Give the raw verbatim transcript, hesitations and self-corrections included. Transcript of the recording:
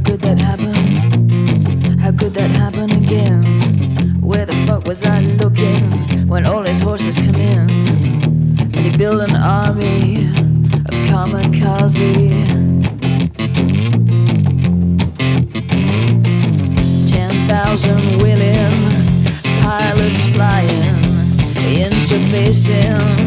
could that happen? How could that happen again? Where the fuck was I looking when all his horses come in? And he built an army of kamikaze. Ten thousand willing pilots flying, interfacing